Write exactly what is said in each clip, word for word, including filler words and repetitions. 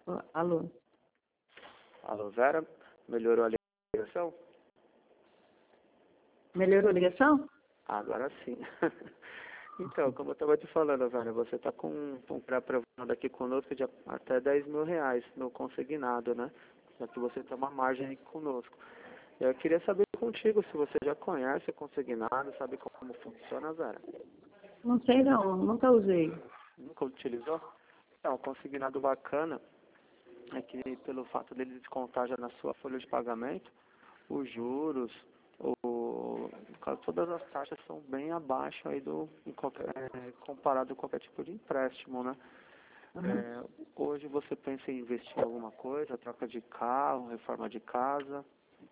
Ó, alô? Alô, Vera? Melhorou a ligação? Melhorou a ligação? Agora sim. Então, como eu estava te falando, Vera, você está com um pré-aprovado aqui conosco de até dez mil reais no consignado, né? Já que você tem uma margem aí conosco. Eu queria saber contigo se você já conhece o consignado, sabe como funciona, Vera? Não sei não, nunca usei. Nunca utilizou? Então, o consignado bacana é que pelo fato dele descontar já na sua folha de pagamento, os juros, o, no caso, todas as taxas são bem abaixo aí do, em qualquer, é, comparado com qualquer tipo de empréstimo, né? Uhum. É, hoje você pensa em investir em alguma coisa, troca de carro, reforma de casa?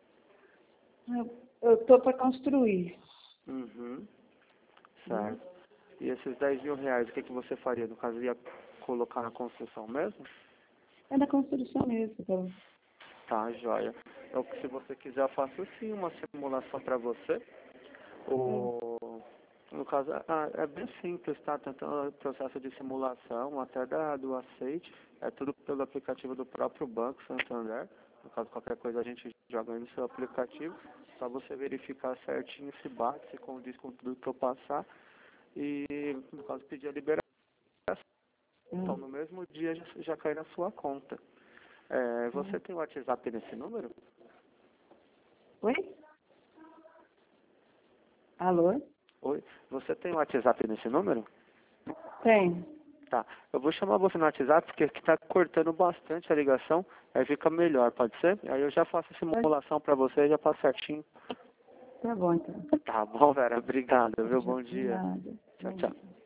Eu estou para construir. Uhum, certo. E esses dez mil reais, o que, que você faria? No caso, ia colocar na construção mesmo? É da construção mesmo. Então. Tá, joia. Então, se você quiser, eu faço sim uma simulação para você. O, no caso, ah, é bem simples, tá? Tanto o processo de simulação até da, do aceite, é tudo pelo aplicativo do próprio Banco Santander. No caso, qualquer coisa a gente joga aí no seu aplicativo. Só você verificar certinho se bate, se condiz com tudo que eu passar. E, no caso, pedir a liberação. Então, no mesmo dia já, já cai na sua conta. É, você tem o WhatsApp nesse número? Oi? Alô? Oi? Você tem o WhatsApp nesse número? Tem. Tá. Eu vou chamar você no WhatsApp porque aqui tá cortando bastante a ligação. Aí fica melhor, pode ser? Aí eu já faço a simulação pra você e já passo certinho. Tá bom, então. Tá bom, Vera. Obrigado, viu? Bom De dia. nada. Tchau, tchau.